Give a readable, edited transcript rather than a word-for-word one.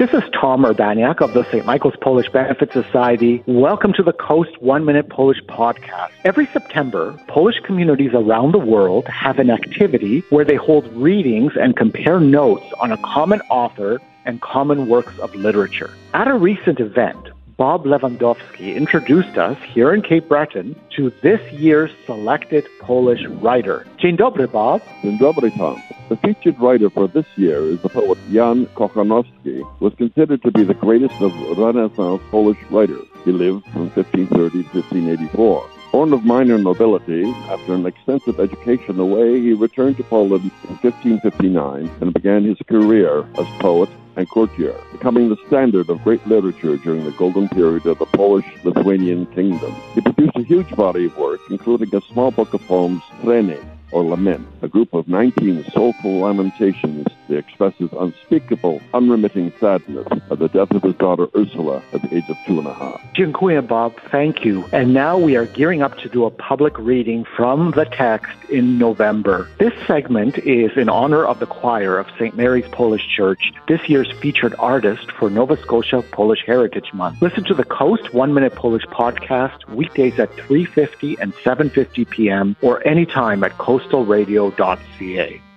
This is Tom Urbaniak of the St. Michael's Polish Benefit Society. Welcome to the Coast 1 Minute Polish podcast. Every September, Polish communities around the world have an activity where they hold readings and compare notes on a common author and common works of literature. At a recent event, Bob Lewandowski introduced us here in Cape Breton to this year's selected Polish writer. Dzień dobry, Bob. Dzień dobry, Tom. The featured writer for this year is the poet Jan Kochanowski, who was considered to be the greatest of Renaissance Polish writers. He lived from 1530 to 1584. Born of minor nobility, after an extensive education away, he returned to Poland in 1559 and began his career as poet and courtier, becoming the standard of great literature during the golden period of the Polish-Lithuanian kingdom. He produced a huge body of work, including a small book of poems, Treny, or Lament, a group of 19 soulful lamentations that expresses unspeakable, unremitting sadness at the death of his daughter Ursula at the age of 2.5. Dziękuję, Bob. Thank you. And now we are gearing up to do a public reading from the text in November. This segment is in honor of the choir of St. Mary's Polish Church, this year's featured artist for Nova Scotia Polish Heritage Month. Listen to the Coast 1 Minute Polish podcast weekdays at 3:50 and 7:50 p.m. or anytime at coastalradio.ca.